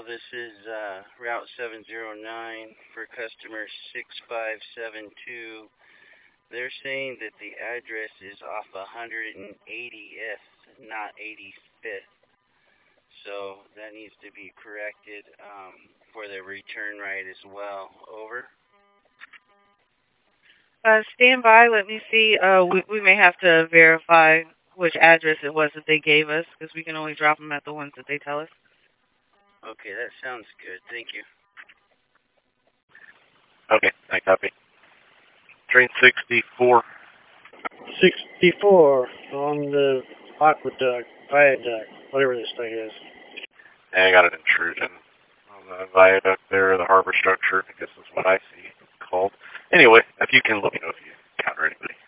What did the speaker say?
this is Route 709 for customer 6572. They're saying that the address is off 180th, not 85th. So that needs to be corrected for the return right as well. Over. Stand by. Let me see. We may have to verify which address it was that they gave us, because we can only drop them at the ones that they tell us. Okay, that sounds good. Thank you. Okay, I copy. Train 64. 64 on the aqueduct, viaduct, whatever this thing is. And I got an intrusion on the viaduct there, the harbor structure. I guess that's what I see called. Anyway, if you can let me know if you encounter anybody.